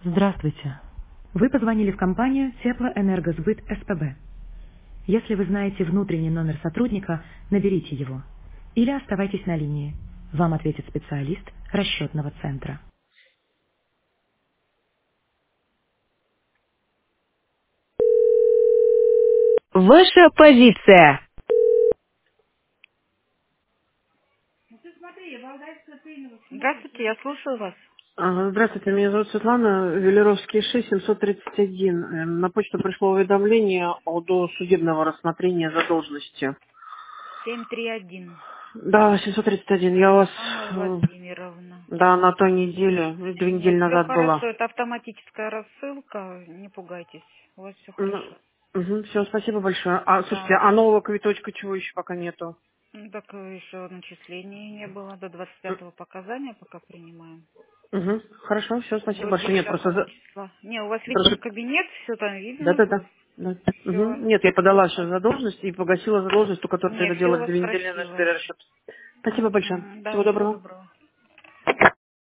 Здравствуйте. Вы позвонили в компанию Теплоэнергосбыт СПБ. Если вы знаете внутренний номер сотрудника, наберите его. Или оставайтесь на линии. Вам ответит специалист расчетного центра. Ваша позиция. Здравствуйте, я слушаю вас. Здравствуйте, меня зовут Светлана, Велеровский 6, 731. На почту пришло уведомление о досудебного рассмотрения задолженности. 731. Да, 731. Я у вас, Анна Владимировна. да, на той неделе, 2 недели Нет, все назад хорошо, была. это автоматическая рассылка, не пугайтесь, у вас все хорошо. Все, спасибо большое. А, слушайте, Да. а нового квиточка чего еще пока нету? Так еще начислений не было, до 25-го показания пока принимаем. Хорошо, все, спасибо До большое. Нет, 10 просто... числа. Не, у вас личный просто... кабинет, все там видно, Да-да-да. Да. все. Нет, я подала сейчас задолженность и погасила задолженность, у которой Не, это все у делали вас 2 недели на красиво. перерасчет. Спасибо большое. Да, Всего всего доброго. доброго.